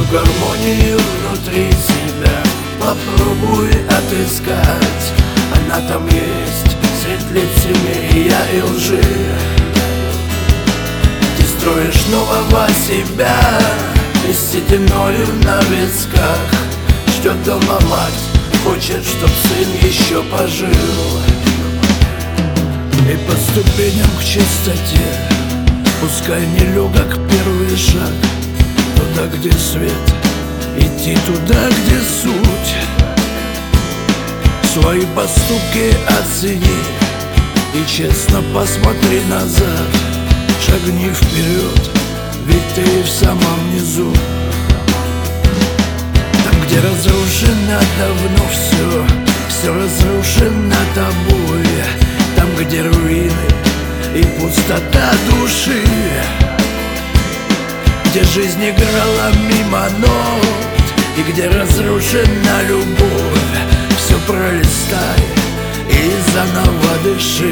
гармонию внутри себя попробуй отыскать. Она там есть среди лицемерия и лжи. Ты строишь нового себя и с сединою на висках. Ждет дома мать, хочет, чтоб сын еще пожил. И по ступеням к чистоте пускай нелегок первый шаг. Туда, где свет, идти туда, где суть. Свои поступки оцени и честно посмотри назад. Шагни вперед, ведь ты в самом низу. Там, где разрушено давно все разрушено тобой. Там, где руины и пустота души, где жизнь играла мимо нот и где разрушена любовь, все пролистай и заново дыши.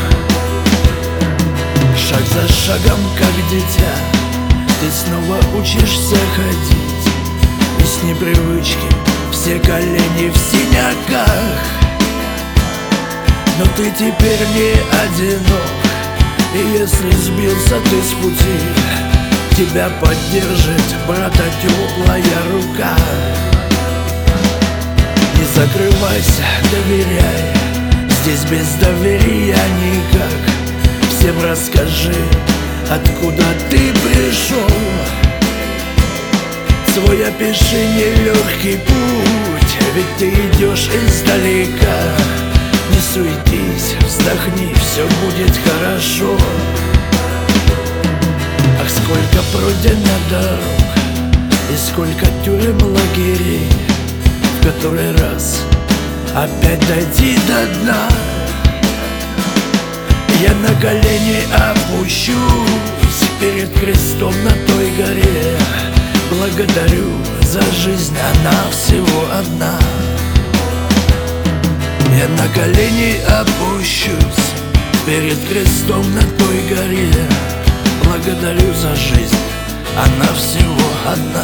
Шаг за шагом, как дитя, ты снова учишься ходить. И с непривычки все колени в синяках. Но ты теперь не одинок, и если сбился ты с пути, тебя поддержит, брата, теплая рука. Не закрывайся, доверяй, здесь без доверия никак. Всем расскажи, откуда ты пришел. Свой опиши нелегкий путь, ведь ты идешь издалека. Не суетись, вздохни, все будет хорошо. Ах, сколько пройдено дорог и сколько тюрем, лагерей, в который раз опять дойти до дна. Я на колени опущусь перед крестом на той горе. Благодарю за жизнь, она всего одна. Я на колени опущусь перед крестом на той горе. Благодарю за жизнь, она всего одна.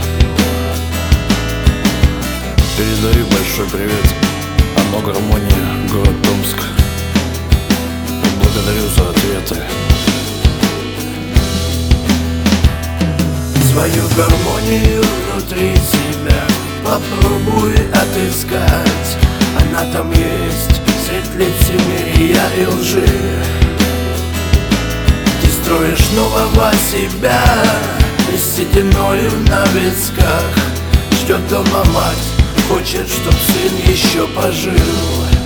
Передаю большой привет Оно Гармония, город Томск. Благодарю за ответы. Свою гармонию внутри себя попробуй отыскать. Она там есть среди лицемерия и лжи. Ты строишь нового себя и с сединою на висках. Ждет дома мать, хочет, чтоб сын еще пожил.